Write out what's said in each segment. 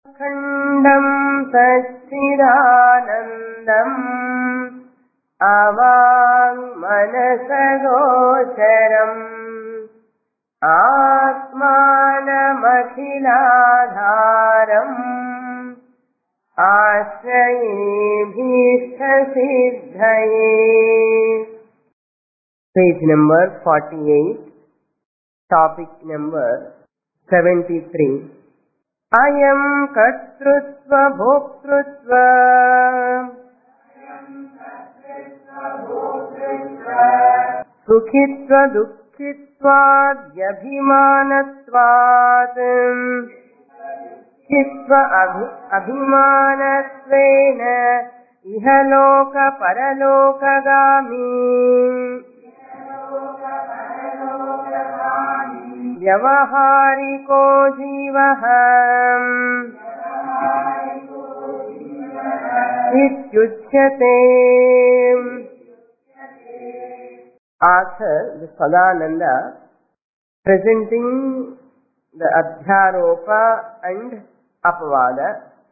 खण्डं सच्चिदानन्दम् अवाङ्मनसगोचरम् आत्मानमखिलाधारम् आश्रयेऽभीष्टसिद्धये. Page number 48, topic number 73. Ayam kartrutva bhoktritva sukhitva dukkhitvad yabhimanatvad chitva abhimanatvena ihaloka paralokagami व्यवहारिको जीवः इत्युच्यते. Author Sadananda presenting the Adhyaropa and Apavada.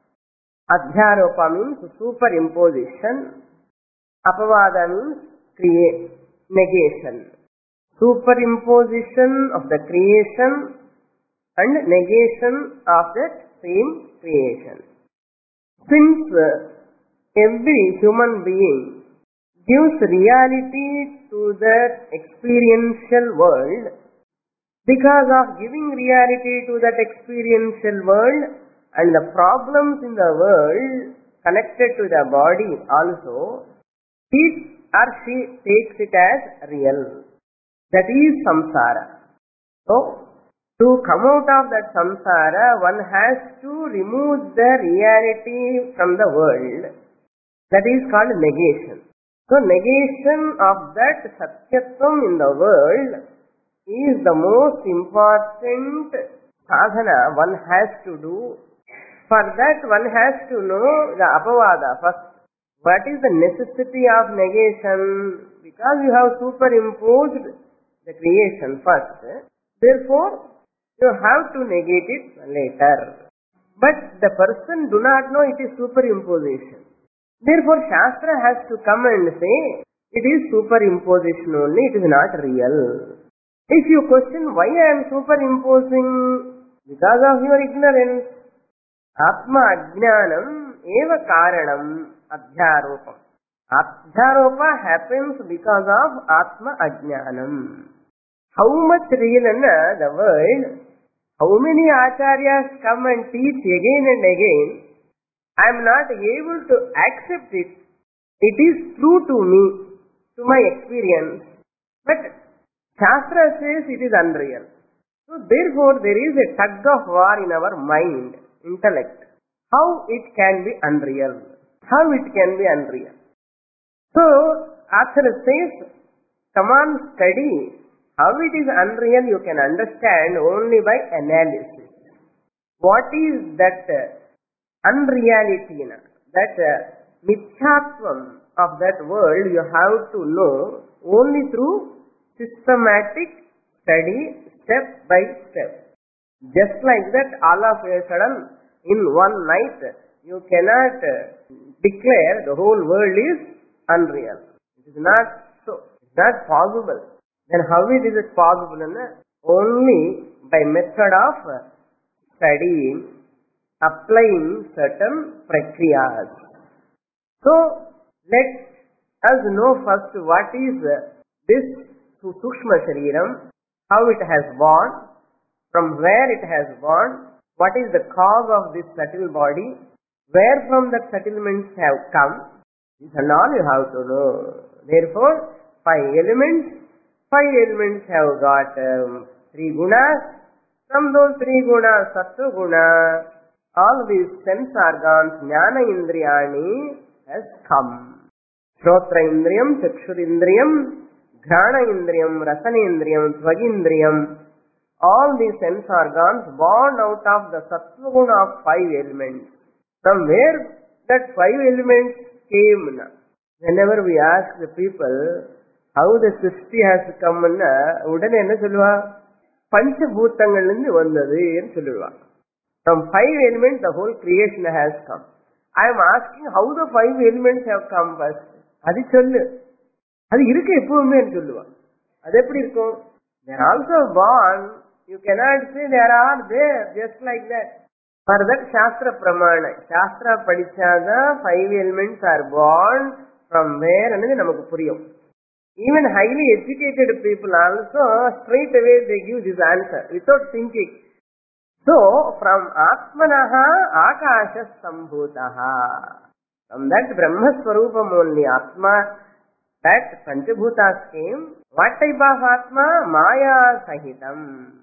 Adhyaropa means superimposition, Apavada means negation. Superimposition of the creation and negation of that same creation. Since every human being gives reality to the experiential world, because of giving reality to that experiential world and the problems in the world connected to the body also, he or she takes it as real. That is samsara. So, to come out of that samsara, one has to remove the reality from the world. That is called negation. So, negation of that satyatvam in the world is the most important sadhana one has to do. For that, one has to know the apavada first. What is the necessity of negation? Because you have superimposed the creation first, therefore you have to negate it later. But the person do not know it is superimposition. Therefore Shastra has to come and say it is superimposition only, it is not real. If you question why I am superimposing, because of your ignorance. Atma ajnanam eva karanam adhyaropam. Adhyaropa happens because of Atma ajnanam. How much real in the world, how many acharyas come and teach again and again, I am not able to accept it. It is true to me, to my experience. But Shastra says it is unreal. So therefore there is a tug of war in our mind, intellect. How it can be unreal? How it can be unreal? So author says, come on, study. How it is unreal you can understand only by analysis. What is that unreality, that mithyatvam of that world you have to know only through systematic study, step by step. Just like that, all of a sudden, in one night, you cannot declare the whole world is unreal. It is not so. It is not possible. Then how it is possible? Only by method of studying, applying certain prakriyas. So, let us know first what is this Sukshma Shariram, how it has born, from where it has born, what is the cause of this subtle body, where from the settlements have come. This and all you have to know. Therefore, five elements have got three gunas. From those three gunas, sattva guna, all these sense organs, jnana indriyani, has come. Shrotra indriyam, chakshur indriyam, ghrana indriyam, rasana indriyam, svagindriyam, all these sense organs born out of the sattva guna of five elements. From where that five elements came? Whenever we ask the people how the Srishti has come, உடனே என்ன சொல்லுவா? பஞ்சபூத்தங்கள்ல இருந்து வந்தது சொல்லுவா. From 5 elements, the whole creation has come. I am asking how the 5 elements have come first. அது சொல்லு. அது இருக்கு எப்பவுமே சொல்லுவான். அது எப்படி இருக்கும்? They are also born. You cannot say they are there just like that. For that Shastra Pramana. Shastra படிச்சாத 5 elements are born from where என்னது நமக்கு புரியும். Even highly educated people also straight away they give this answer without thinking. So from Atmanaha Akasha Sambhutaha. From that Brahma Swarupam only Atma, that Panchabhutas came. What type of Atma? Maya Sahitam.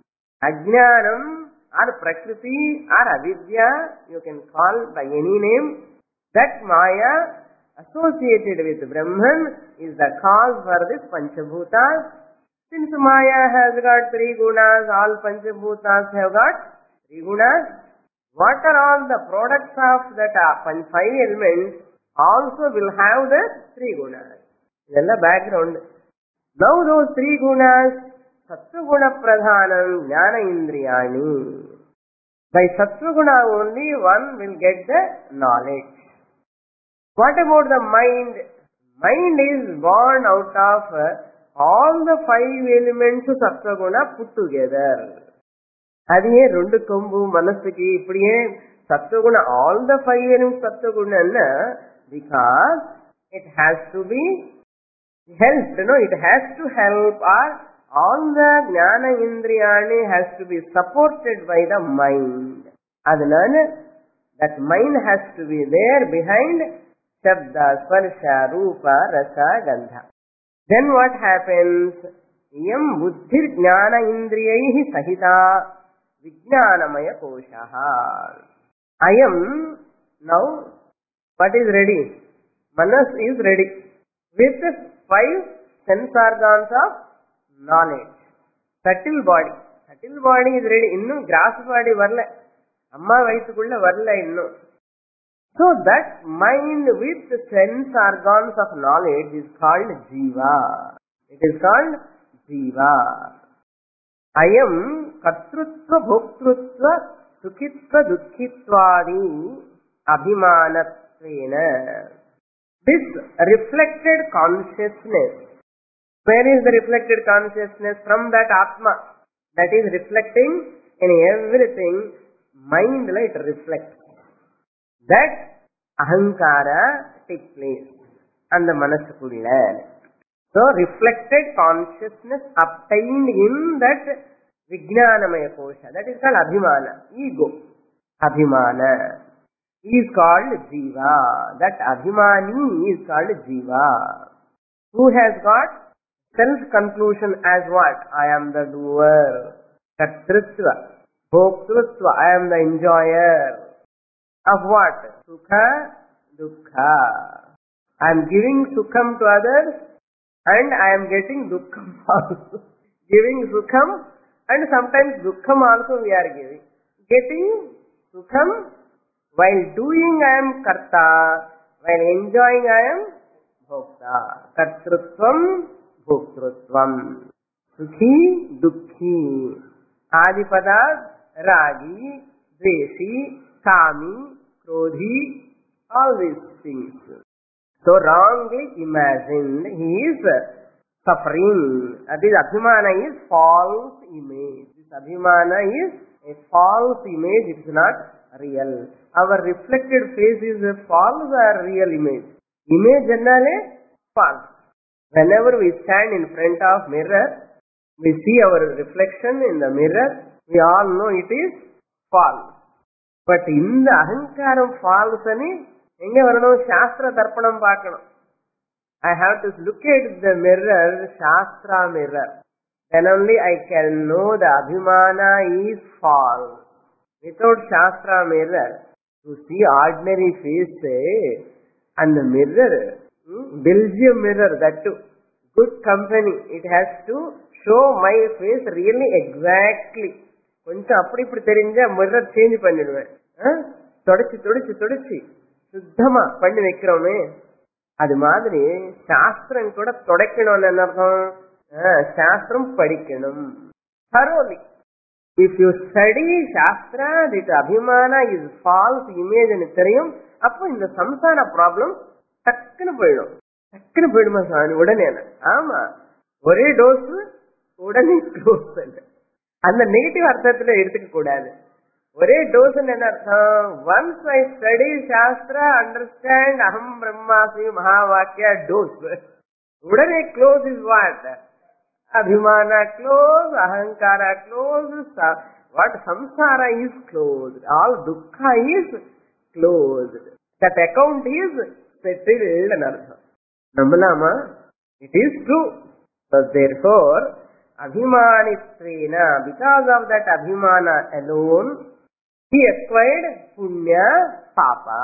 Ajnanam or Prakriti or Avidya, you can call by any name. That Maya associated with Brahman is the cause for this Panchabhutas. Since Maya has got 3 gunas, all Panchabhutas have got 3 gunas. What are all the products of that 5 elements also will have the 3 gunas. This is the background. Now those 3 gunas, Sattva Guna Pradhanam Jnana Indriyani. By Sattva Guna only one will get the knowledge. What about the mind? Mind is born out of all the 5 elements of Sattva Guna put together. அதையே 2 கொம்பு மனசுக்கு இப்படியே சத்துவகுண all the 5 elements சத்துவகுணன்னா because it has to be helped, it has to help, or all the ஞான இந்திரியாணி has to be supported by the mind. அதனால that mind has to be there behind shabda, sparsha, rupa, rasa, gandha. Then what happens? Iyam buddhir jnana indriyaihi sahita vijnanamaya koshaha. Ayam, now what is ready? Manas is ready with 5 sense organs of knowledge. Subtle body. Subtle body is ready. Innum gross body varla. Amma vayathukulla varla innum. So that mind with sense organs of knowledge is called Jiva. It is called Jiva. Ayam katrutva bhoktrutva sukhitva dukhitvadi abhimanatvena. This reflected consciousness. Where is the reflected consciousness? From that Atma. That is reflecting in everything. Mind like reflects. That ahankara takes place and the manasukulla. So reflected consciousness obtained in that vijnanamaya kosha. That is called abhimana, ego. Abhimana is called jiva. That abhimani is called jiva. Who has got self-conclusion as what? I am the doer. Katrutva, bhoktrutva, I am the enjoyer. Of what? Sukha, dukkha. I am giving sukham to others and I am getting dukkham also. Giving sukham and sometimes dukkham also we are giving. Getting sukham, while doing I am karta, while enjoying I am bhokta. Kartrutvam, bhoktrutvam. Sukhi, dukkhi. Adipada, ragi, dveshi, kami, krodhi, all these things. So wrongly imagined, he is suffering. This abhimana is false image. This abhimana is a false image, it is not real. Our reflected face is a false or real image? Image ennale false. Whenever we stand in front of mirror, we see our reflection in the mirror, we all know it is false. But in the ahankaram false ani enge varanum shastra darpanam paakkanum. I have to look at the mirror, shastra mirror. Then only I can know the abhimana is false. Without shastra mirror, to see ordinary face and the mirror, Belgium mirror, that too, good company, it has to show my face really exactly. கொஞ்சம் அப்படி இப்படி தெரிஞ்சா mirror change பண்ணிடுவேன். தொடச்சி தொடச்சி தொடச்சி சுத்தமா பண்ணி வைக்கிறோமே, அது மாதிரி சாஸ்திரம் கூட தொடக்கணும்னு என்ன அர்த்தம்? சாஸ்திரம் படிக்கணும் thoroughly. If you study Shastra, that Abhimana is false image and தெரியும், அப்போ இந்த சம்சார ப்ராப்ளம் டக்குன்னு போயிடும். டக்குன்னு போயிடுமா சாமி உடனே? ஆமா, ஒரே டோஸ் உடனே க்ளோஸ். அந்த நெகட்டிவ் அர்த்தத்துல எடுத்துக்க கூடாது. ஒரே டோஸ் என்ன அர்த்தம்? Once I study shastra, understand அகம் பிரம்மாஸ்மி மகாவாக்கியா, டோஸ் உடனே close is what? Abhimana close, ahankara close, what samsara is closed, all dukkha is closed, that account is settled and artha. Nambalama, it is true. So therefore, abhimanitvena, because of that abhimana alone, he acquired punya, papa.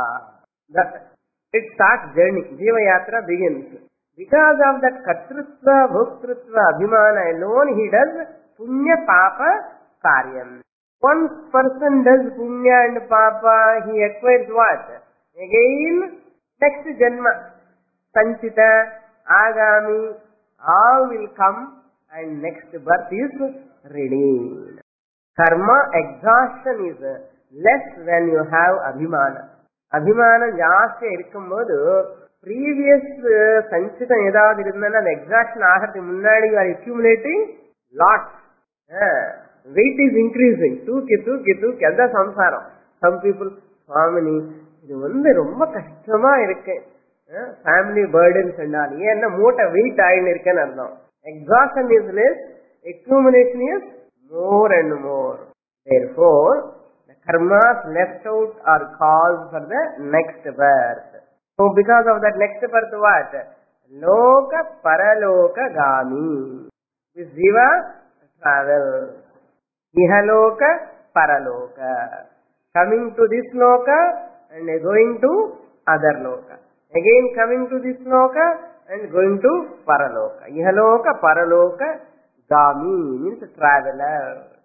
It starts journey, Jiva Yatra begins. Because of that Kartrutva, Bhoktrutva, Abhimana alone, he does Punya, Papa, Karyam. Once person does Punya and Papa, he acquires what? Again, next Janma, Sanchita, Agami, all will come and next birth is ready. Karma exhaustion is less when you have Abhimana. Abhimana ஜாஸ்தியா இருக்கும்போது previous சஞ்சிதம் ஏதாவது இருந்தாலும் அந்த எக்ஸாக்ஷன் ஆகிறதுக்கு முன்னாடி you are accumulating lots. Weight is increasing. தூக்கி தூக்கி தூக்கி அதான் சம்சாரம். Some people, சுவாமினி இது ரொம்ப கஷ்டமா இருக்கு, ஃபேமிலி பர்டன்ஸ் சொன்னாலும் ஏன்னா மூட்டை வெயிட் ஆயின்னு இருக்கேன்னு அர்த்தம். Exhaustion is less, accumulation is more and more. Therefore, the karmas left out are caused for the next birth. So because of that next birth, what? Loka paraloka gami. This jiva travels. Ihaloka paraloka. Coming to this loka and going to other loka. Again coming to this loka and going to paraloka. Ihaloka paraloka gami means traveler.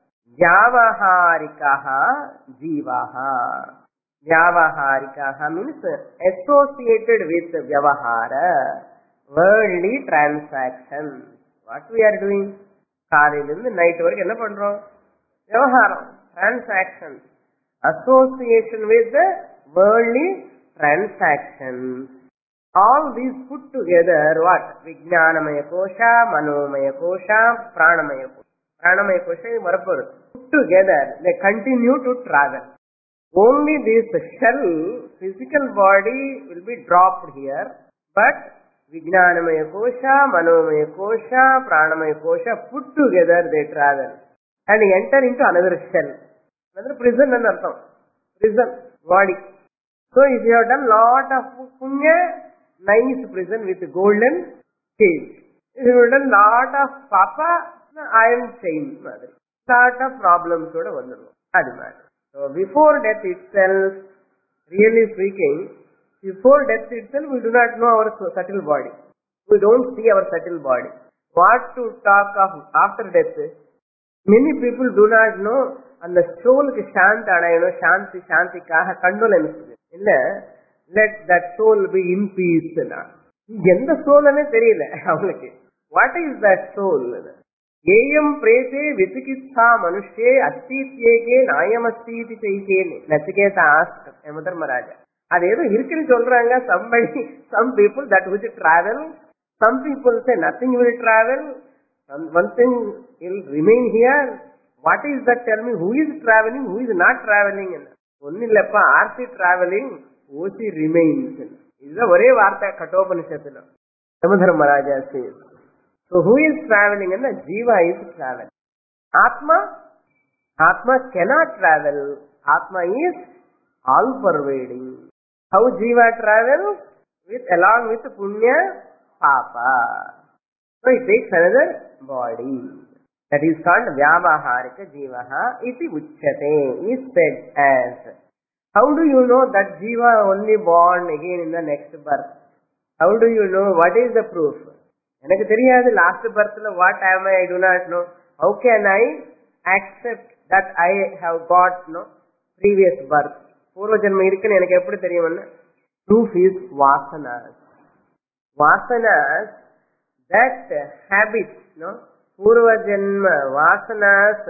Vyavaharikaha jivaha. Vyavaharikaha means associated with vyavahara, worldly transactions. What we are doing? காலையிலிருந்து night வரைக்கும் என்ன பண்றோம்? விவகாரம், transactions, association with the worldly transactions. All these put together what? Vijnanamaya kosha, manomaya kosha, pranamaya kosha. Pranamaya kosha is varapur. Put together, they continue to travel. Only this shell, physical body will be dropped here, but Vijnanamaya kosha, Manomaya kosha, Pranamaya kosha, put together they travel and enter into another shell, another prison and artham, prison body. So if you have done lot of punya, nice prison with golden cage. If you have done lot of papa, iron chain, lot of problems oda vandirum. Adu matter. So before death itself, really speaking, before death itself we do not know our subtle body. We don't see our subtle body. What to talk of after death? Many people do not know. And the soul ki shanti adayano, shanti shantikkaga condolence illa, let that soul be in peace na. Endha soul ane theriyala avalukku. What is that soul? ஏயம் பிரேதே விசிகித்சா மனுஷே அஸ்தித்யேகே நாயமஸ்தீதி செய்கேன்னு Nachiketa ask Yamadharmaraja. அது ஏதோ இருக்குன்னு சொல்றாங்க. some people that will travel, some people say nothing will travel, one thing will remain here. What is that? Tell me, who is traveling, who is not traveling? ஒன்னு இல்லப்பா, ஆர்சி டிராவலிங், ஓசி remains. இதுதான் ஒரே வார்த்தை கட்டோபனிஷத்துல. Yamadharmaraja says. So who is traveling? And the jiva is traveling. Atma cannot travel. Atma is all pervading. How jiva travels? Along with punya, papa. So it takes another body. That is called vyavaharika jivaha iti uchyate, is said as. How do you know that jiva only born again in the next birth? How do you know? What is the proof? எனக்கு தெரியாது last பர்த்ல what am I do not know. How can I accept that I have got no previous birth? பூர்வ ஜென்மம் இருக்குன்னு எனக்கு எப்படி தெரியும்? Proof is vasanas. Vasanas, that habit, no, Purva Janma, Vasanas,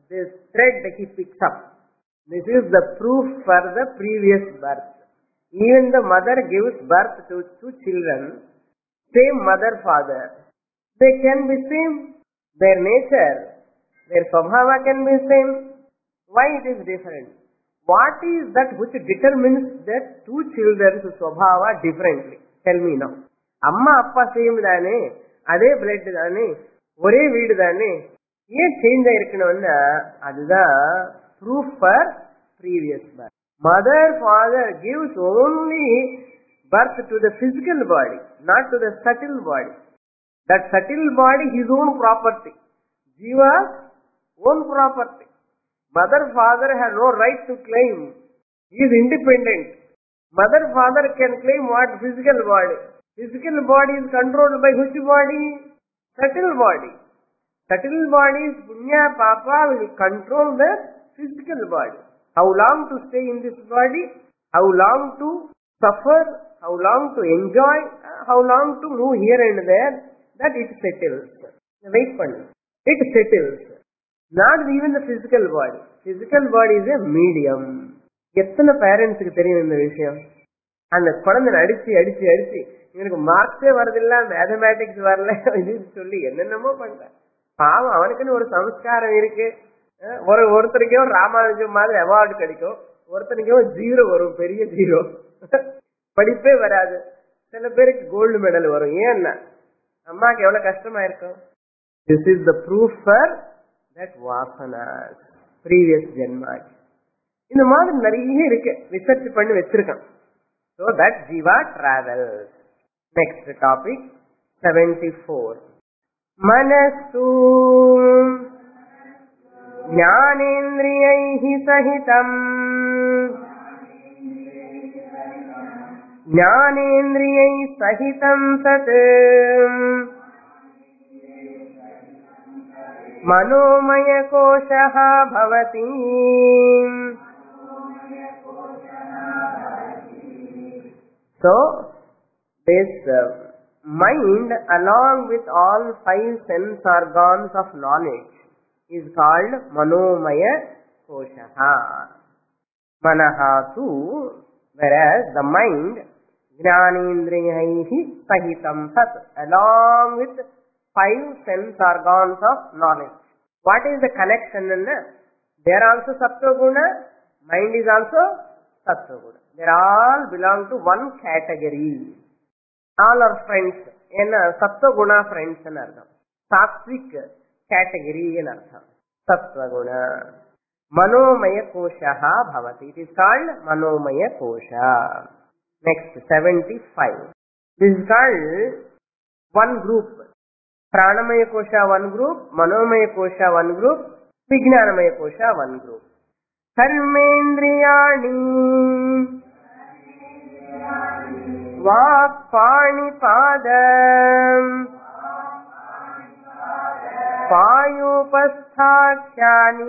this thread he picks up. This is the proof for the previous birth. Even the mother gives birth to two children, same mother, father. They can be same. Their nature, their swabhava can be same. Why it is different? What is that which determines that two children's swabhava differently? Tell me now. Amma appa same dane, adhe blood dane, ஒரே வீடு தானே, ஏன் change ஆயிருக்கணும்னா அதுதான் proof for previous birth. Mother, father gives only birth to the physical body, not to the subtle body. That subtle body, his own property. Jiva's own property. Mother, father have no right to claim. He is independent. Mother, father can claim what? Physical body. Physical body is controlled by which body? Subtle body. Subtle bodies, punya, papa will control the physical body. How long to stay in this body? How long to suffer? How long to enjoy? How long to move here and there? That it settles. Wait for me. It settles. Not even the physical body. Physical body is a medium. எத்தனை பேரண்ட்ஸுக்கு தெரியும் இந்த விஷயம்? அந்த குழந்தை அடிச்சு அடிச்சு அடிச்சு இவனுக்கு மார்க்ஸே வரதில்ல, மேத்தமேட்டிக்ஸ் வரல இதுன்னு சொல்லி என்னென்னமோ பண்ற. பாவம், அவனுக்குன்னு ஒரு சம்ஸ்காரம் இருக்கு. ஒருத்தருக்கோ ராமானுஜம் மாதிரி அவார்டு கிடைக்கும், ஒருத்தருக்கோ ஜீரோ வரும், பெரிய ஜீரோ, படிப்பே வராது. சில பேருக்கு கோல்டு மெடல் வரும். ஏன்னா அம்மாக்கு எவ்வளவு கஷ்டமா இருக்கும். This is the proof for that vasanas, previous janmas. இந்த மாதிரி நிறைய இருக்கு, ரிசர்ச் பண்ணி வச்சிருக்கான். So that jiva travels. Next topic 74. Manasu jnanendriyaihi sahitam jnanendriyai sahitam sat manomaya koshaha bhavati. So, this mind along with all five sense organs of knowledge is called Manomaya Koshaha. Manaha tu, whereas the mind, Jnanendriyaihi Sahitam Sat, along with five sense organs of knowledge. What is the connection? They are also Sattva Guna, mind is also Sattva Guna. They all belong to one category. All are friends. Sattva Guna friends in Artham. Sattvic category in Artham. Sattva Guna. Manomaya Koshaha Bhavati. It is called Manomaya Kosha. Next, 75. This is called one group. Pranamaya Kosha one group, Manomaya Kosha one group, Vijnanamaya Kosha one group. Karmendriyani Vak Pani Padam Payupasthakyani.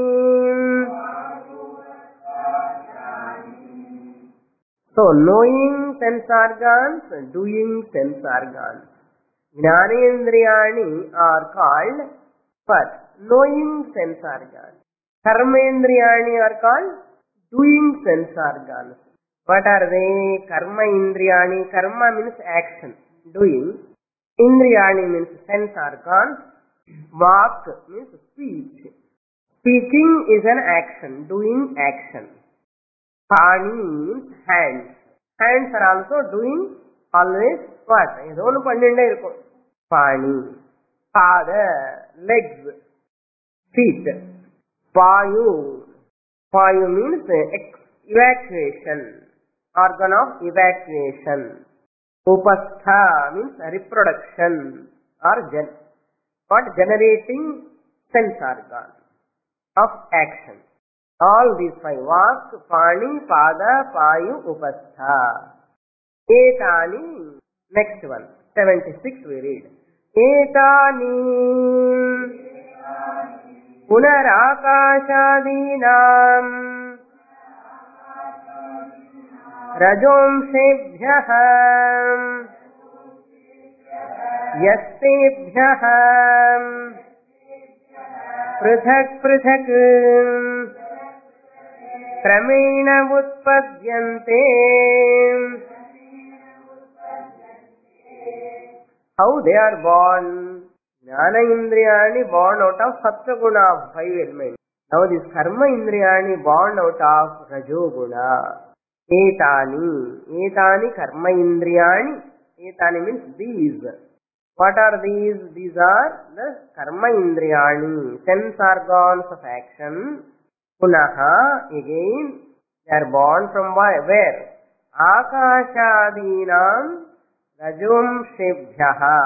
So, knowing sense organs, doing sense organs. Jnanendriyani are called what? Knowing sense organs. Karmendriyani are called doing sense organs. What are they? Karma Indriyani. Karma means action, doing. Indriyani means sense organs. Vak means speech. Speaking is an action, doing action. Pani means hands. Hands are also doing always what? Idonu panninde irukum. Pani. Pada, legs, feet. Payu. Payu means evacuation, organ of evacuation. Upastha means reproduction or generating sense organ of action. All these five: Vak, Pani, Pada, Payu, Upastha. Etani. Next one, 76 we read. Etani Punarakashadinam Rajomshebhyah Yastebhyah पृथक् पृथक् क्रमेण उत्पद्यन्ते. How they are born? Jnana indriyani born out of sattva guna of 5 elements. Now this karma indriyani born out of rajo guna. Etani karma indriyani. Etani means these. What are these? These are the karma indriyani, sense organs of action. Punaha, again, they are born from where? Akashadinam rajumshebhyaha.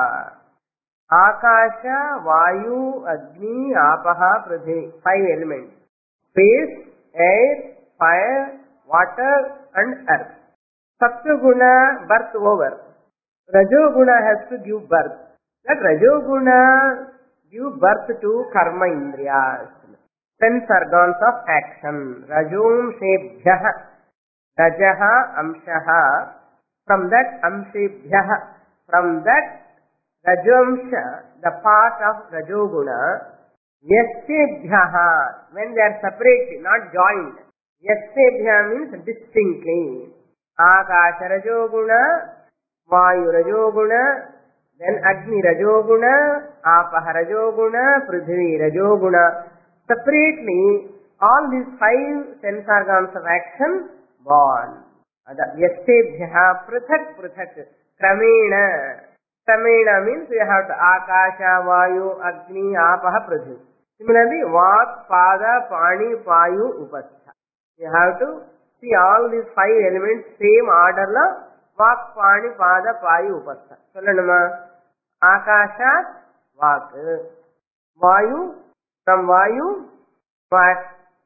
Akasha, Vayu, Agni, Apaha, Prithvi. 5 elements. Space, air, fire, water and earth. Sattva guna, birth over. Rajo guna has to give birth. That Rajo guna give birth to karma indriyas, sense organs of action. Rajumshebhyaha. Rajaha, Amshaha. From that Amshebhyaha, from that Rajamsha, the part of Rajoguna, Yasyebhyaha, when they are separated, not joined. Yasyebhyaha means distinctly. Akasha Rajoguna, Vayu Rajoguna, then Agni Rajoguna, Apaha Rajoguna, Prithvi Rajoguna. Separately, all these 5 sense organs of action born. Yasyebhyaha prithak prithak kramena. Kramena means we have to Akasha, Vayu, Agni, Apaha, Prithvi. Similarly, Vak, Pada, Pani, Payu, Upastha. You have to see all these 5 elements same order la. Vak, Pani, Pada, Payu, Upastha. Sollanuma. Akasha, Vak. Vayu, from Vayu, Vak,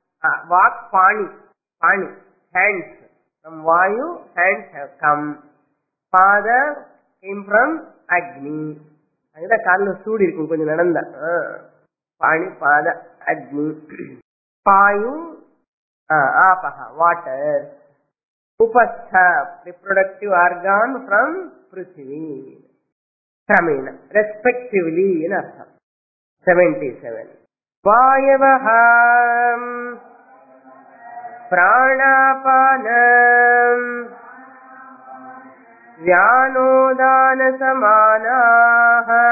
Pani, Pani, hands. From Vayu, hands have come. Pada came from Agni. Agada kaallo soodi irukkum konjam nadanda. Pani, Pada, Agni. Payu, Apaha, water. Upastha, reproductive organ from Prithvi. Kramena, respectively in artham. 77. Vayavaham pranapanam Vyanodana samanaha.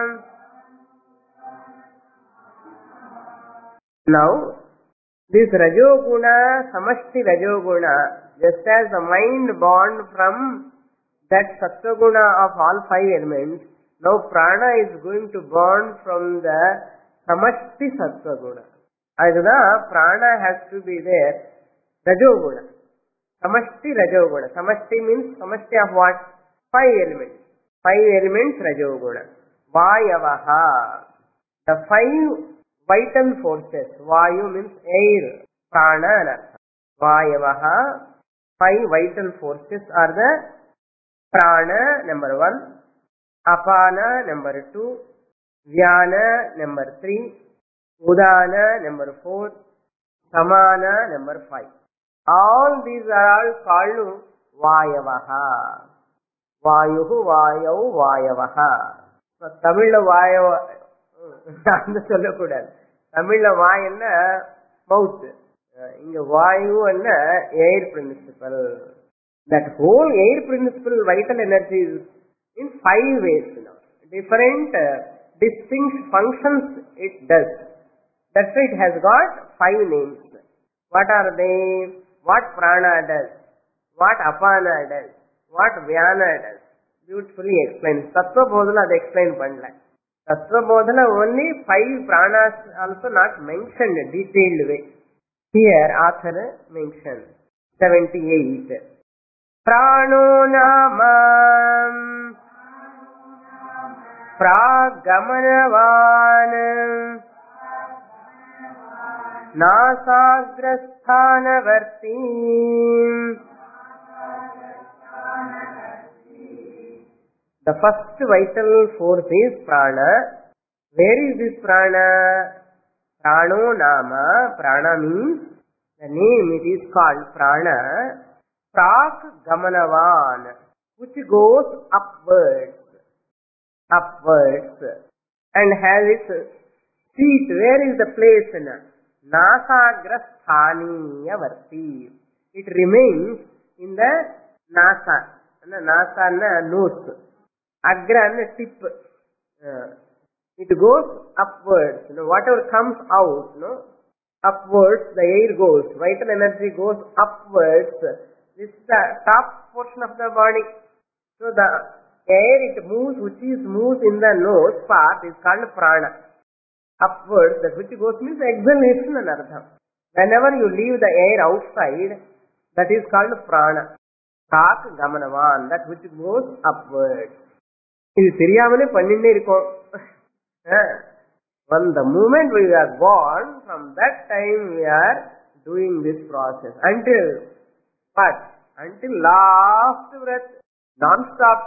Now, this Rajoguna, Samashti Rajoguna, just as the mind born from that Sattva-guna of all 5 elements, now Prana is going to born from the Samashti Sattva-guna. Aduna, Prana has to be there, Rajoguna. Samashti Rajoguna. Samashti means Samashti of what? 5 elements. 5 elements Rajoguna. Vayavaha. The 5 vital forces. Vayu means air. Prana and Artha. Vayavaha. 5 vital forces are the Prana number 1. Apana number 2. Vyana number 3. Udana number 4. Samana number 5. All these are all called Vayavaha. Vayuhu, Vayau, Vayavaha. So, Tamil Vayava, அந்த சொல்லக்கூடாது. தமிழ்ல வாயன்னா மவுத், இங்க வாயு என்ன air principle. That whole air principle, vital energy is in 5 ways. Different distinct functions it does. That's why it has got 5 names. What are they? What Prana does? What Apana does? What Vyana does? Beautifully explained. Tattva Bodhala they explain panla. Tattva Bodhala only 5 Pranas also not mentioned in detailed way. Here author mentioned 78. Prano nama Pragamanavan Nasagrasthanavarti. The first vital force is Prana. Where is this Prana? Prano nama. Prana means the name, it is called Prana. Prak Gamanavan, which goes upwards, and has its seat, where is the place? Nasagra sthaniya varti. It remains in the nasa. Nasa nose. Agra tip. It goes upwards. Whatever comes out, upwards, the air goes. Vital energy goes upwards. This is the top portion of the body. So the air it moves, moves in the nose part is called prana. Upwards, that which goes means exhalation and artham. Whenever you leave the air outside, that is called prana. Tak gamanavan, that which goes upwards. இது தெரியாமலே பண்ணிட்டே இருக்கோம். When the moment we are born, from that time we are doing this process until what? Until last breath, non-stop.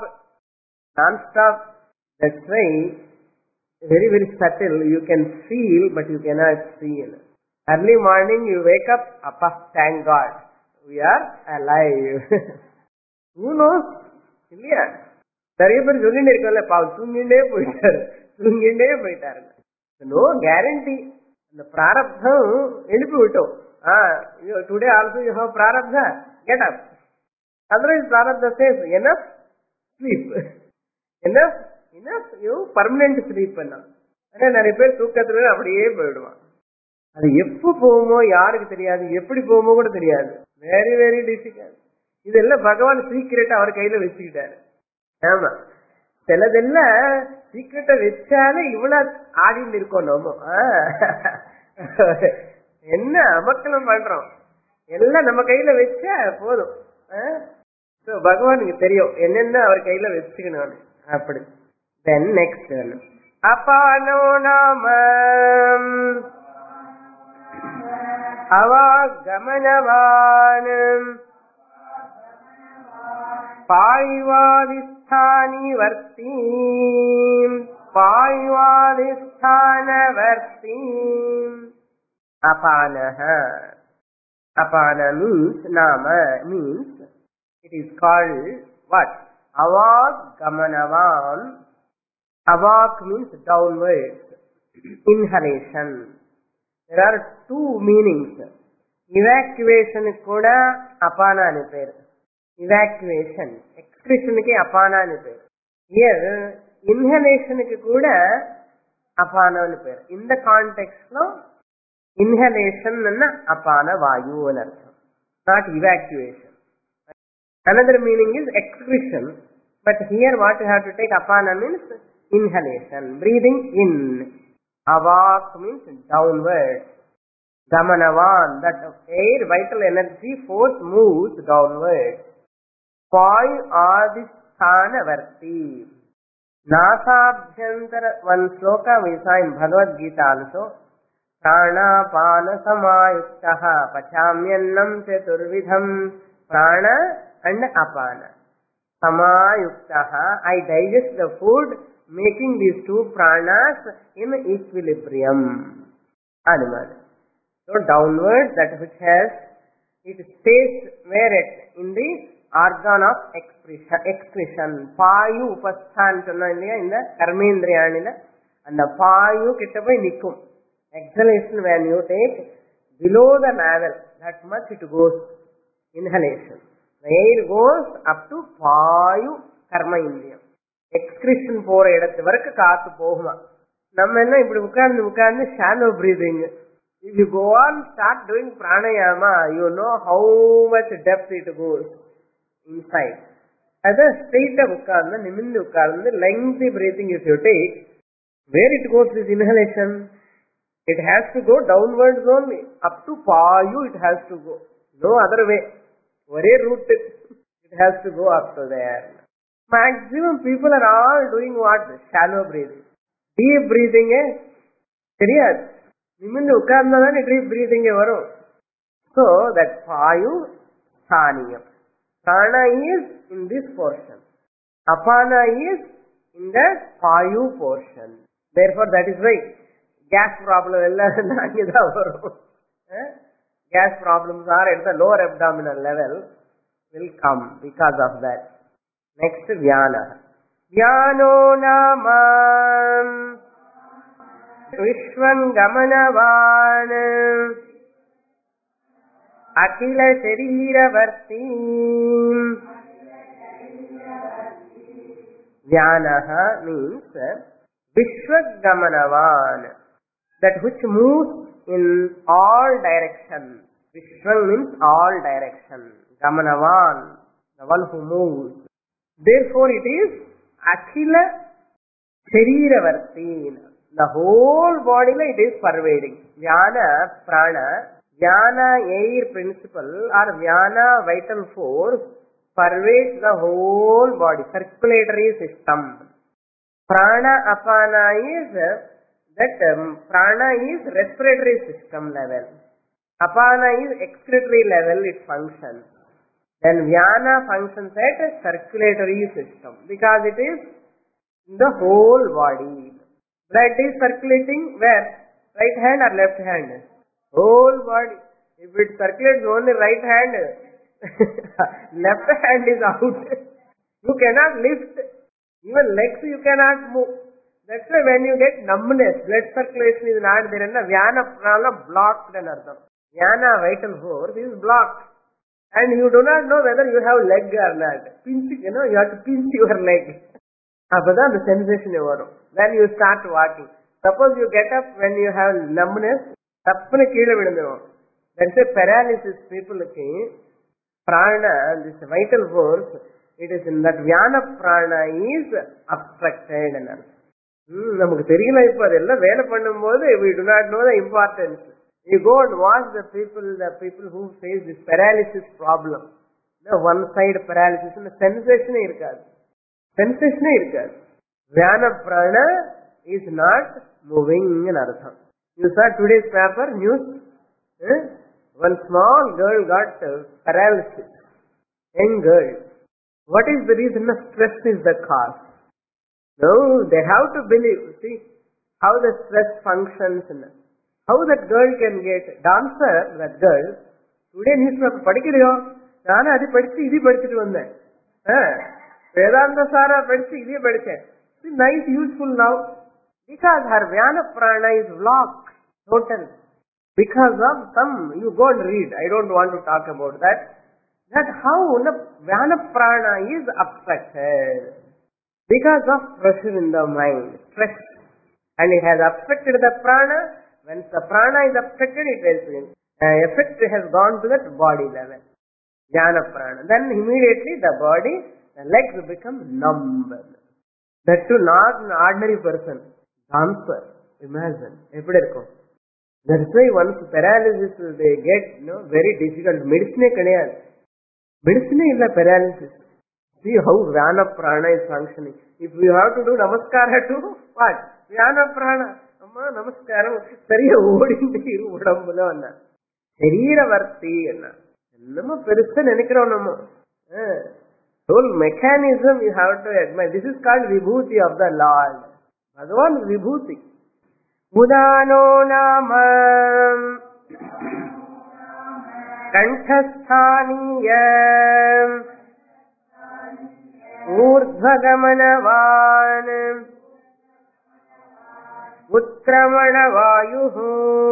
That's why very, very subtle. You can feel, but you cannot feel. Early morning you wake up, appa, thank God, we are alive. Who knows? இல்லையா? நிறைய பேர் சொல்லிட்டே இருக்கல, பாவம் தூங்கிண்டே போயிட்டாரு. No guarantee. அந்த பிராரப்தம் எழுப்பி விட்டோம். Today also you have prarabdha, get up. Otherwise prarabdha says enough sleep, enough you permanent sleep பண்ணா. நிறைய பேர் தூக்கத்துல அப்படியே போயிடுவான். அது எப்ப போகுமோ யாருக்கு தெரியாது, எப்படி போகுமோ கூட தெரியாது. Very very difficult. இதெல்லாம் பகவான் சீக்கிரட்டா அவர் கையில வச்சுக்கிட்டாரு. ஆமா, சிலதெல்லாம் சீக்கிரட்டை வச்சாலே இவ்வளவு ஆடிட்டு இருக்கோம் நம்ம. என்ன அமக்கலம் பண்றோம், எல்லாம் நம்ம கையில வச்சா போதும். பகவானுக்கு தெரியும் என்னென்ன அவர் கையில வச்சுக்கணும். அப்படி தென் நெக்ஸ்ட் அபானோ நாம அவாகமனவான் பாய்வாதிஸ்தானி வர்த்தி பாய்வாதிஸ்தானவர்த்தி. Apanaha. Apana means nama, means it is called what? Avak gamanavan. Avak means downwards. Inhalation. There are two meanings. Evacuation kuda apana anu per. Evacuation. Excretion ke apana anu per. Here inhalation ke kuda apana anu per. In the context no, inhalation anna apana vayu anartham, not evacuation. Another meaning is excretion, but here what you have to take, apana means inhalation, breathing in. Avak means downward. Gamanavan, that air, vital energy, force moves downward. Payu adhisthana varti. Nasabhyantara, one sloka we saw in Bhagavad Gita also. Pranapana samayuktaha pachamyannam chaturvidham. Prana and apana. Samayuktaha, I digest the food making these two pranas in equilibrium. Animal. So downward, that which has, it stays where it? In the organ of excretion. Payu upasthan சொன்னா இல்லையா இந்த கர்மேந்திரியானில, அந்த பாயு கிட்ட போய் நிற்கும். Exhalation, when you take below the navel, that much it goes. Inhalation, the air goes up to payu karma indriyam. Excretion போற இடத்து வரைக்கும் காத்து போகுமா. நம்ம என்ன இப்படி உட்கார்ந்து shallow breathing. If you go on start doing pranayama, you know how much depth it goes inside. Other straight உட்கார்ந்து நிமிர்ந்து உட்கார்ந்து lengthy breathing if you take, where it goes this inhalation? It has to go downwards only. Up to payu it has to go. No other way. One route. It has to go up to there. Maximum people are all doing what? Shallow breathing. Deep breathing தெரியாது. நிமிர்ந்து உட்கார்ந்தாதான் deep breathing வரும். So that payu sthaniyam. Prana is in this portion. Apana is in the payu portion. Therefore that is why gas problem எல்லாம் அங்கேதான் வரும். Gas problems are at the lower abdominal level will come because of that. Next, vyana. Vyano nama Vishwam Gamanavan Akhila Shariravarti Vyanaha means Vishwagamanavan, that which moves in all directions. Vishwam means all directions. Gamanavan, the one who moves. Therefore it is Akhila Shariravarti. The whole body it is pervading. Vyana, prana, Vyana air principle or Vyana vital force pervades the whole body, circulatory system. Prana apana is that prana is respiratory system level. Apana is excretory level, it functions. Then Vyana functions at circulatory system because it is in the whole body. Blood is circulating where? Right hand or left hand? Whole body. If it circulates only right hand, left hand is out. You cannot lift. Even legs you cannot move. That's why when you get numbness, blood circulation is not there. Vyana prana blocked and artham. Vyana vital force is blocked. And you do not know whether you have leg or not. Pinch, you have to pinch your leg. Appada the sensation varum. Then you start walking. Suppose you get up when you have numbness, tappane keela vidundu. That's a paralysis people prana, this vital force, it is in that Vyana prana is obstructed. நமக்கு தெரியல இப்ப அதெல்லாம் வேலை பண்ணும்போது we do not know the importance. You go and watch the people who face this paralysis problem. One side paralysis, sensation irukadu. Sensation irukadu. Vyana prana is not moving in artham. You saw today's paper news. One small girl got paralysis. Young girl. What is the reason? Stress is the cause. No, they have to believe. See how the stress functions. How that girl can get dancer, that girl. Today newspaper படிக்கிறியோ? நானே அது படிச்சு இது படிச்சிட்டு வந்தேன். வேதாந்த சாரா படிச்சு இதே படிச்சேன். Nice, useful now. Because her Vyana prana is blocked. Total. Because of some, you go and read. I don't want to talk about that. That how Vyana prana is obstructed. Because of pressure in the mind, stress. And it has obstructed the prana. When the prana is obstructed, it has effect has gone to that body level. Jnana prana. Then immediately the body, the legs become numb. That too not an ordinary person. Dancer. Imagine. That's why once paralysis they get very difficult. Medicine kadiyadu. Medicine illa paralysis. See how Vyana prana is functioning. If you have to do namaskara to what? Vyana prana. Amma namaskaram. Sariya odindi iru udambula anna. Shariravarti anna. Ennamo perusa nenikrom nammo. Whole mechanism you have to admire. This is called Vibhuti of the Lord. Bhagavan Vibhuti. Udano nama Kanthasthaniya Urdhvagamanavan Uttramana Vayuhu.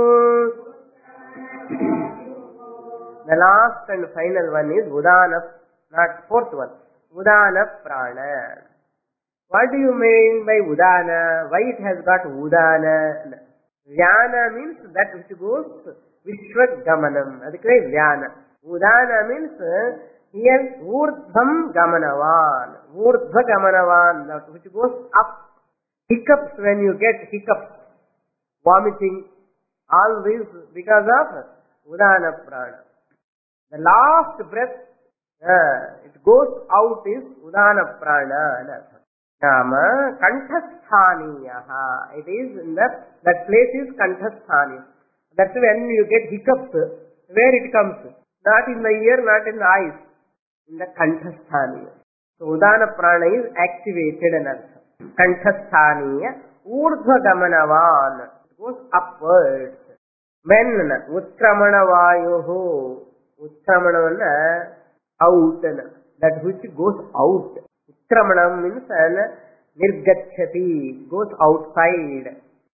The last and final one is Udana, not fourth one. Udana Prana. What do you mean by Udana? Why it has got Udana? Vyana means that which goes Vishwagamanam. That's why Vyana. Udana means here Urdhvam Gamanavan. Urdhvagamanavan, that which goes up. Hiccups, when you get hiccups, vomiting, all this because of Udana Prana. The last breath, it goes out is Udana Prana. Nama Kanthasthaniyaha. It is in that place is Kanthasthaniya. That's when you get hiccups, where it comes. Not in the ear, not in the eyes. In the Kanthasthaniya. So Udana Prana is activated in Artha. Kanthasthaniya Urdhvagamanavan. It goes upwards. When Uttramana Vayuhu. Uttramana out. That which goes out. Uttramana means nirgacchati, goes outside.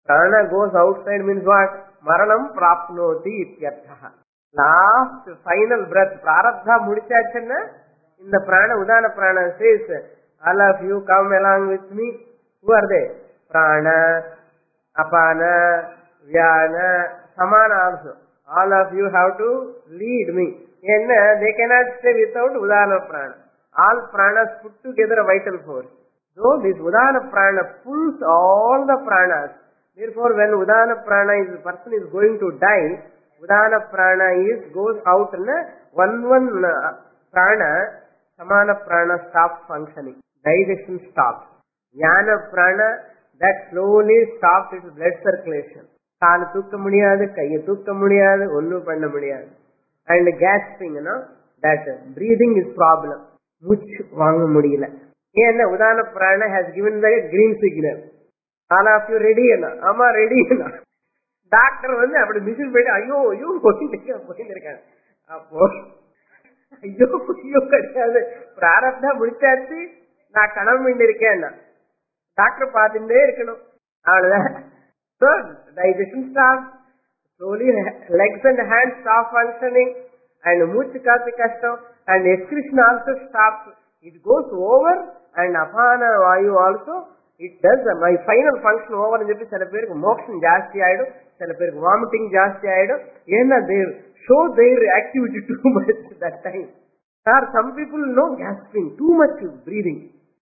Prana goes outside means what? Maranam prapnoti ityartha. Last final breath, prarabdha mudichachana, in the prana, udana prana says, all of you come along with me. Who are they? Prana, apana, vyana, samana also. All of you have to lead me. And they cannot stay without udana prana. All pranas put together a vital force. So this udana prana pulls all the pranas. Therefore, when udana prana is, person is going to die, udana prana goes out in one prana, samana prana stops functioning. Digestion stops. Jnana prana, that slowly stops its blood circulation. கால தூக்க முடியாது, கையை தூக்க முடியாது, ஒன்னும் பண்ண முடியாது. And gasping, that breathing is problem. மூச்சு வாங்க முடியல. ஏன்னா உதான பிராண has given the green signal. All of you ready? ஆமா ரெடி. டாக்டர் அப்படி மிஷின் போயிட்டு ஐயோ ஐயோ போயிருக்காங்க. அப்போ ஐயோ ஐயோ கிடையாது, பிராரப்தா முடிச்சாச்சு, நான் கிளம்பிட்டு இருக்கேன். டாக்டர் பார்த்துட்டே இருக்கணும். அவ்வளவுதான். So digestion stops, slowly legs and hands stop functioning, and மூச்சு காத்து கஷ்டம், and excretion also stops. It goes over, and apana vayu also it does my final function over అని చెప్పి சில பேருக்கு மோக்ஷம் ஜாஸ்தி ஆயிடும், சில பேருக்கு வாமிட்டிங் ஜாஸ்தி ஆயிடும். ஏன்னா they show their activity too much that time. Or some people know gasping, too much breathing.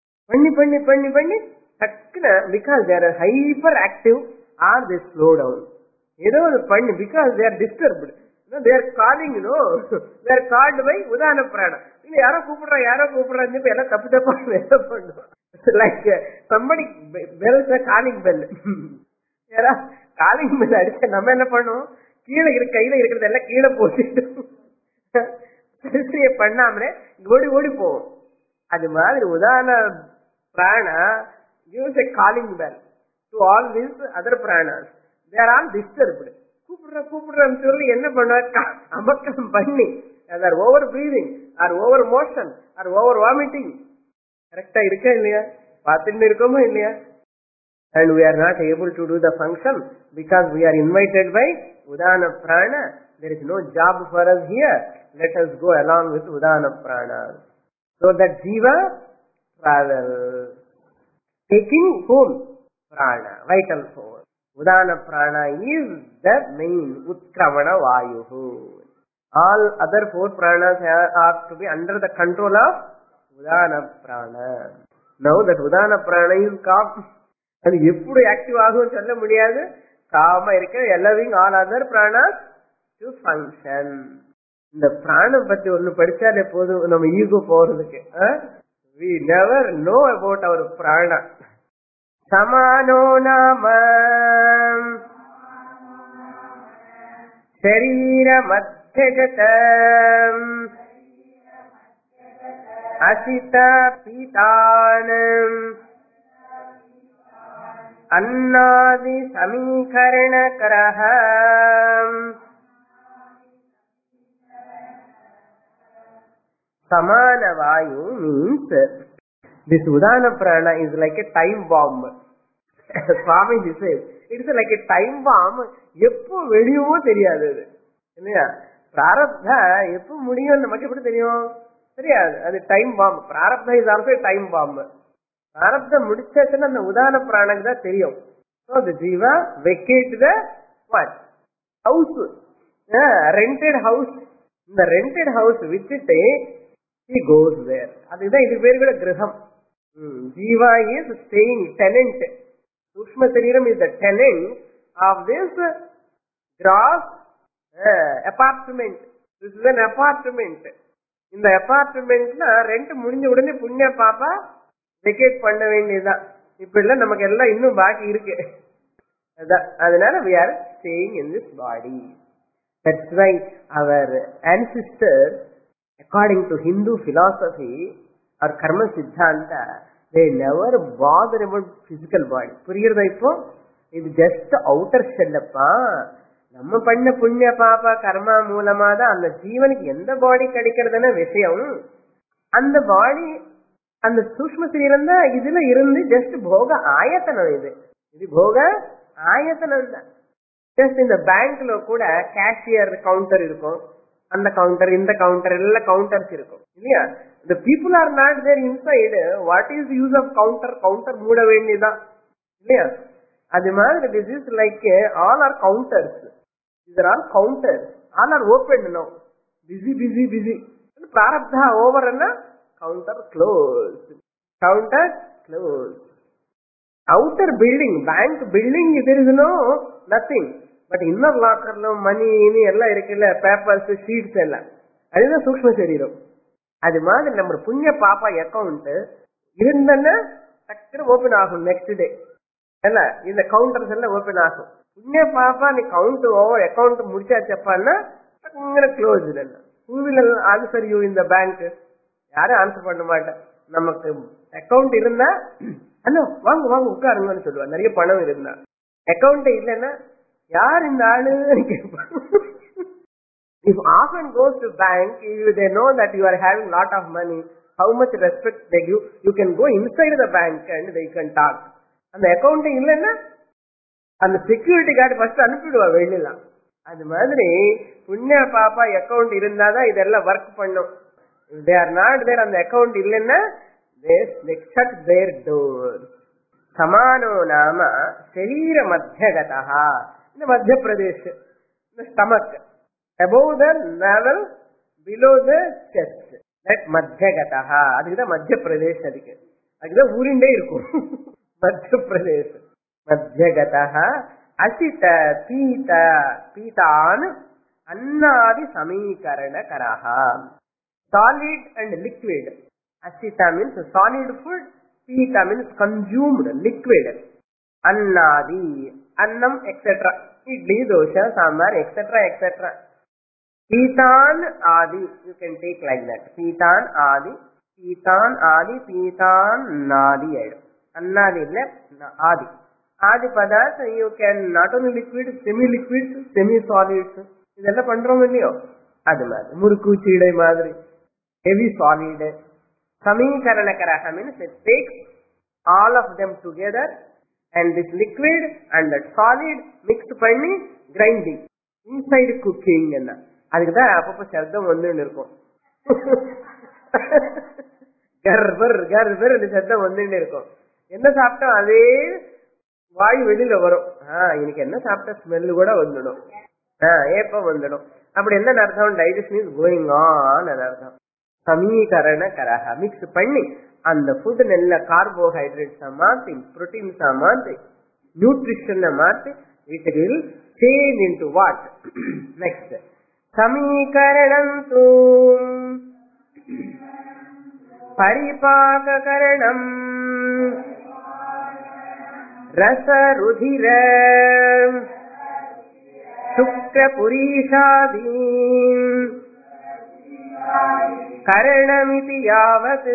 பண்ணி டக்குன because they are hyper active or they slow down. ஏதோ ஒரு பண்ணி because they are disturbed. They are calling, they are called by udana prana. இல்ல யாரோ கூப்பிடுறான்னு சொல்லி எல்லாம் தப்பு தப்பா பண்ணுவோம். Like somebody bells a calling bell. யாரா காலிங் பெல் அடிச்சா நம்ம என்ன பண்ணுவோம்? கீழே கையில இருக்கிறது எல்லாம் கீழே போட்டுட்டு சரிசைய பண்ணாமலே ஓடி ஓடி போவோம். அது மாதிரி உதான பிராணா gives a calling bell to all these other pranas. They are all disturbed. கூப்பிடுறன்னு சொல்லி என்ன பண்ணுவாங்க? அமக்கம் பண்ணி either over breathing or over motion or over vomiting. கரெக்டா இருக்கா இல்லையா? பார்த்துட்டு இருக்கோமா இல்லையா? And we are not able to do the function because we are invited by udana prana. There is no job for us here. Let us go along with udana prana. So that jiva travels, taking whom? Prana, vital force. Udana prana is the main utkramana vayuhu. All other four pranas are to be under the control of udana prana. Now that udana prana is calm, அது எப்படி active ஆகும் சொல்ல முடியாது. Gamma இருக்க allowing all other pranas to function. இந்த பிராணம் பத்தி ஒண்ணு படிச்சாலே போதும் நம்ம ஈகோ போறதுக்கு. We never know about our prana. சமானோ நாம சரீர மத்யகத அசித பீதானம் अन्नादि समीकरण करह. Samana vayu means this udana prana is like a time bomb. Swamiji says it is like a time bomb. எப்போ வெடியுமோ தெரியாது. இல்லையா? பிராரப்தா எப்போ முடியும் நமக்கு எப்படி தெரியும்? தெரியாது. அது டைம் பாம்பு. பிராரப்தா இஸ் ஆல்சோ டைம் பாம்பு. பிராரப்தம் முடிச்சாச்சுன்னா அந்த உதான பிராணக்கு தான் தெரியும். So the jiva vacate the what? House. Rented house. இந்த rented house விட்டுட்டு he goes there. அதுதான் இது பேரு கூட கிரகம். Jiva is staying tenant. Sukshma Sariram is the tenant of this gross apartment. This is an apartment. இந்த அபார்ட்மெண்ட்ல rent முடிஞ்ச உடனே புண்ணிய பாப்பா வெக்கேட் பண்ண வேண்டியதுதான். இப்ப இல்ல நமக்கு எல்லாம் இன்னும் பாக்கி இருக்கு. அதனால we are staying in this body. That's why our ancestors, according to Hindu philosophy or karma siddhanta, they never bother about physical body. புரியுறதா? இப்போ இது ஜஸ்ட் அவுட்டர் ஷெல்லப்பா. நம்ம பண்ண புண்ணிய பாப்பா கர்மா மூலமா தான் அந்த ஜீவனுக்கு எந்த பாடி கிடைக்கிறதுன்னு விஷயம். அந்த பாடி அந்த சூக்ஷ்ம சரீரம் தான் இதுல இருந்து ஜஸ்ட் போக ஆயத்தனம். இது ఇది భోగ ஆயத்தனம் தான். ஜஸ்ட் இந்த பேங்க்ல கூட கேஷியர் கவுண்டர் இருக்கும், அந்த கவுண்டர் இந்த கவுண்டர் எல்லாம் கவுண்டர்ஸ் இருக்கும் இல்லையா. the people are not there inside. what is the use of counter? Counter மூட வேண்டியதான் இல்லையா. அது மாதிரி this is like all are counters. these are all counters. all are open now. busy prarabdha over and counter closed. counter closed. outer building, bank building, there is no nothing. but inner locker lo money ini ella irukilla, papers, sheets ella, adha sukshma shariram. அது மாதிரி நம்ம புண்ணிய பாப்பா account இருந்தன்னா டக்குனு open ஆகும் next day. இல்ல இந்த counters எல்லாம் ஓபன் ஆகும். புண்ணிய பாப்பா நீ கவுண்ட் ஓவர் அக்கவுண்ட் முடிச்சாச்சப்பான்னா டக்குனு க்ளோஸ். இல்ல who will answer you in the bank? யாரும் ஆன்சர் பண்ண மாட்டேன். நமக்கு அக்கவுண்ட் இருந்தா அண்ணா வாங்க வாங்க உட்காருங்கன்னு சொல்லுவா. நிறைய பணம் இருந்தா. அக்கவுண்ட் இல்லைன்னா யார் இந்த ஆளுன்னு கேட்பாங்க. If often goes to bank, they know that you are having lot of money, how much respect they give. You can go inside the bank and they can talk. அந்த அக்கவுண்ட் இல்லைன்னா அந்த security guard first அனுப்பிடுவா வெளியில. அது மாதிரி புண்ணிய பாப்பா account இருந்தாதான் இதெல்லாம் ஒர்க் பண்ணும். they are not there, அந்த அக்கவுண்ட் இல்லைன்னா they shut their doors. சமானோ நாம சரீர மத்தியகதः. இந்த மத்திய பிரதேஷ், இந்த stomach, above the navel, below the chest, that madhyagataha. அதுக்குதான் மத்திய பிரதேஷ். அதுக்குதான் ஊரிண்டே இருக்கும் மத்திய பிரதேஷ். மத்தியகதா அசித பீத பீதான் அன்னாதி சமீகரண கரஹா. Solid and liquid. அசிதா மீன்ஸ் சாலிட் ஃபுட், பீதா மீன்ஸ் கன்சியூம்டு லிக்விட். அன்னாதி அன்னம் etcetera, idli dosa sambar etcetera etcetera. Pitan Adi, you can take like that. Pitan Adi, Pitan Adi, Pitan Nadi. Annadi illa Adi. Adi padartha you can not only liquid, semi-liquids, semi-solids. இதெல்லாம் பண்றோம் இல்லையோ அது மாதிரி. முறுக்கு சீடை மாதிரி heavy solid. Samikaranakaraha means it takes all of them together and this liquid and that solid mixed பண்ணி grinding. Inside cooking என்ன. அதுக்குதான் அப்பப்ப சப்தம் வந்து இருக்கும். கர்பர் கர்பர் சப்தம் வந்துட்டு இருக்கும். என்ன சாப்பிட்டோம் அதே வாய் வெளியில வரும். இன்னைக்கு என்ன சாப்பிட்ட ஸ்மெல்லு கூட வந்துடும், ஏப்பம் வந்துடும். அப்படி என்ன அர்த்தம்? டைஜஷன் இஸ் கோயிங் ஆன் அர்த்தம். சமீகரண கரஹ மிக்ஸ் பண்ணி அந்த ஃபுட் நல்ல கார்போஹைட்ரேட்ஸா மாத்தி, புரோட்டீன்ஸா மாத்தி, நியூட்ரிஷன் மாத்தி, it will change into what? Next சமீகரணம் தூ பரிபாககரணம் ரசருதிர சுக்ரபுரீஷாதி கரணமிதி யாவத்.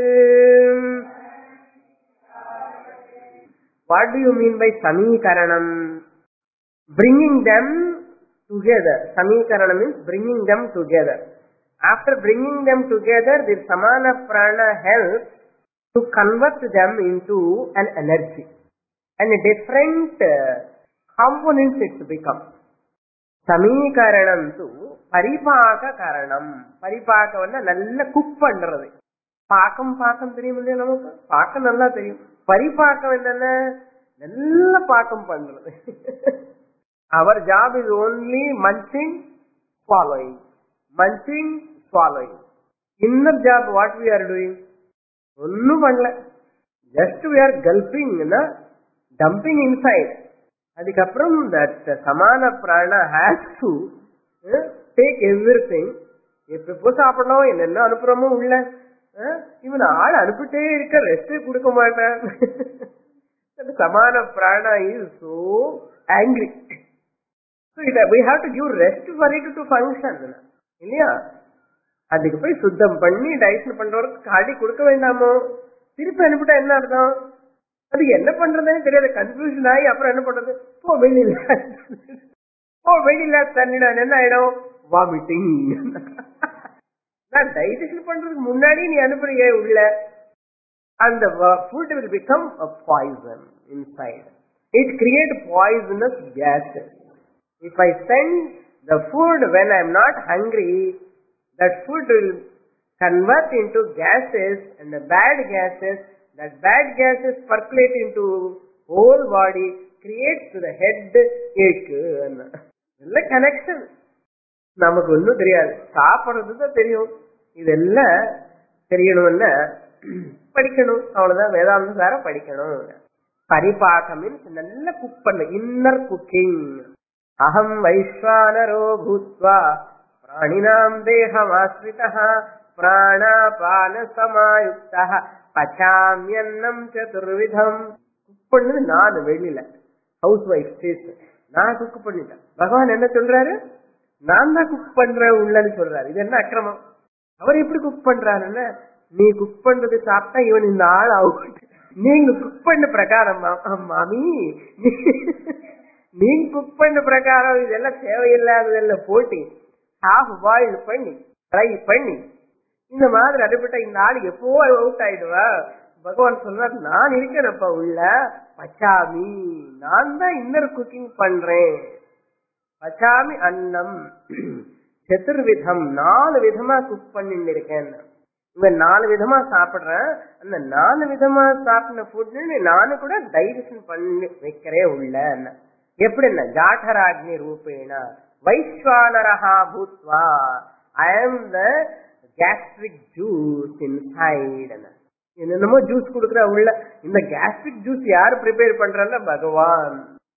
What do you mean by samikaranam? Bringing them together. Samikaranam means bringing them together. After bringing them together, the samana prana helps to convert them into an energy and different components it becomes. Samikaranam to paripaka karanam. Paripaka vanna nalla cook பண்றது. பாக்கம் பாக்கம் தெரியும் இல்லையா நமக்கு? பாக்கம் நல்லா தெரியும். பரிபாக்கம் என்னன்னா நல்லா பாக்கம் பண்றது. Our job is only munching, swallowing. Munching, swallowing. Inner job what we are doing? ஒன்னும் பண்ணல. Just we are gulping, dumping inside. அதுக்கப்புறம் that samana prana has to take everything. எப்போ சாப்பிடணும், என்னென்ன அனுப்புறமோ உள்ள. இவன் ஆள் அனுப்பிட்டே இருக்க, ரெஸ்டே கொடுக்க மாட்டேன். Samana prana is so angry. So we have to give rest for it to function. இல்லையா? அதுக்கு போய் சுத்தம் பண்ணி டைஜஷன் பண்றவருக்கு காடி கொடுக்க வேண்டாமோ? திருப்பி அனுப்பிட்டா என்ன அர்த்தம்? அது என்ன பண்றதுன்னு தெரியாது, கன்ஃபியூஷன் ஆகி அப்புறம் என்ன பண்றது? போ வெளியில தண்ணினா என்ன ஆயிடும்? வாமிட்டிங். நான் டைஜஷன் பண்றதுக்கு முன்னாடி நீ அனுப்புறீங்க உள்ள, அந்த food will become a poison inside. it creates poisonous gases. If I send the food when I am not hungry, that food will convert into gases, and the bad gases, that bad gases percolate into whole body, creates to the head ache. Illa connection. நமக்கு ஒன்றும் தெரியாது, சாப்பிட்றது தான் தெரியும். இதெல்லாம் தெரியணும்னா படிக்கணும், அவ்வளவுதான். வேதாந்த சார படிக்கணும். பரிபாகம் மீன்ஸ் நல்ல குக் பண்ண, இன்னர் குக்கிங். அகம் வைஸ்வானரோ பூத்வா பிராணினாம் தேகமாஸ்ரிதः பிராணாபான சமாயுக்தः பச்சாம்யன்னம் சதுர்விதம். குக் பண்ணது நான், வெளியில ஹவுஸ் ஒய்ஃப் நான் குக் பண்ணிட்டேன். பகவான் என்ன சொல்றாரு? நான் தான் குக் பண்றேன் உள்ளன்னு சொல்றாரு. இது என்ன அக்கிரமம்? அவர் எப்படி குக் பண்றாருன்னா, நீ குக் பண்றது சாப்பிட்டா இவன் இந்த ஆள் ஆகும். நீங்க குக் பண்ண பிரகாரம் மாமி, நீங்க குக் பண்ண பிரகாரம் இதெல்லாம் தேவையில்லாததெல்லாம் போட்டு ஹாஃப் பாயில் பண்ணி ஃப்ரை பண்ணி இந்த மாதிரி அடிப்பட்ட இந்த ஆள் எப்போ அவுட் ஆயிடுவா. பகவான் சொல்றாரு, நான் இருக்கிறப்ப உள்ள பச்சாமி, நான் தான் இன்னர் குக்கிங் பண்றேன். பச்சாமி அன்னம் சதுர்விதம், 4 விதமா குக் பண்ணிட்டு இருக்கேன். இவன் 4 விதமா சாப்பிடுறேன். அந்த 4 விதமா சாப்பிட்ட ஃபுட் நானு கூட டைஜஷன் பண்ணி வைக்கிறேன் உள்ள. எப்படின்னா ஜாடராக்னி ரூபேண வைஸ்வானரஹா பூத்வா I am the gastric juice inside. என்னென்னமோ ஜூஸ் கொடுக்குற உள்ள. இந்த கேஸ்ட்ரிக் ஜூஸ் யாரு ப்ரிப்பேர் பண்றன்னா பகவான்.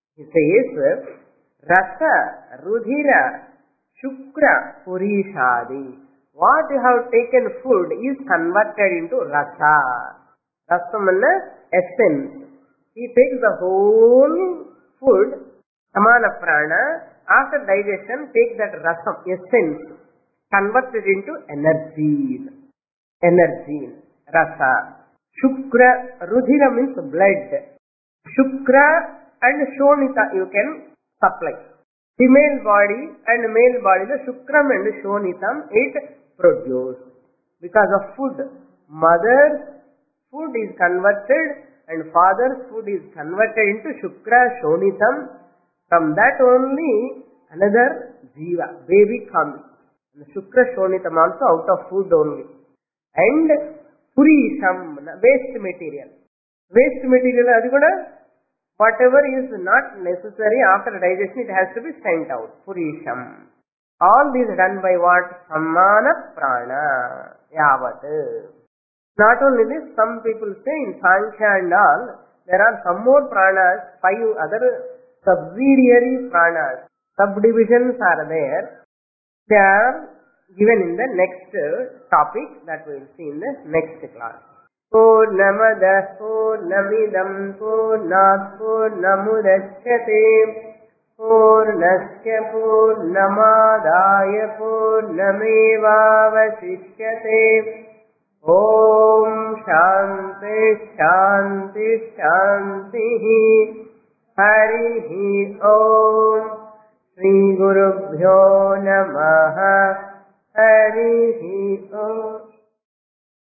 ரச ருதிர Sukra புரீஷாதி. What you have taken food is converted into rasa. Rasam is essence. He takes the whole food, samana prana, after digestion take that rasam, essence, convert it into energy. Energy, rasa. Shukra, rudhira means blood. Shukra and shonita you can supply. Female body and male body, the shukram and shonitam, it produce. Because of food, mother's food is converted and father's food is converted into shukra, shonitam. From that only another jiva, baby comes. And shukra, shonitam also out of food only. And purisham, waste material. Waste material, adi kuda whatever is not necessary after digestion, it has to be sent out. Purisham. All these done by what? Samana prana. Yavat. Not only this, some people say in Sankhya and all, there are some more pranas, 5 other subsidiary pranas. Subdivisions are there. They are given in the next topic that we will see in the next class. Purnamadah Purnamidam Purnat Purnamudachyate Purnasya Purnamadaya Purnamevavasishyate. Om Shanti Shanti Shanti. Harihi Om. Shri Gurubhyo Namaha. Harihi Om.